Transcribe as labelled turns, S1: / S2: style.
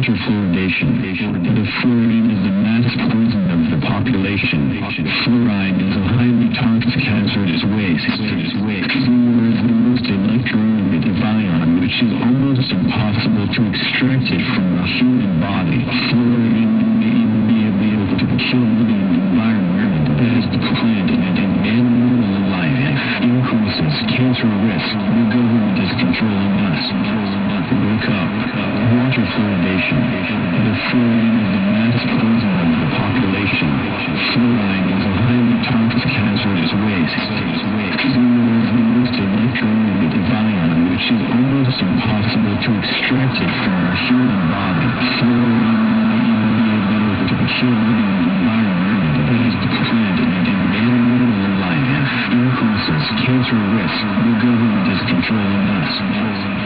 S1: water fluoridation. The fluorine is the mass poison of the population. Fluoride is a highly toxic hazardous waste. Fluor is the most electronegative ion, which is almost impossible to extract it from the human body. Fluorine may even be able to kill the environment as the plant and animal life increases cancer risk. The government is controlling us. Wake up. Water fluoridation. The fluorine is the mass poison of the population. Fluoride is a highly toxic hazardous waste. Fluor is the most electronegative ion, which is almost impossible to extract it from the human body. Fluorine may even be able to kill the environment as the plant and animal life increases cancer risk. The government is controlling us.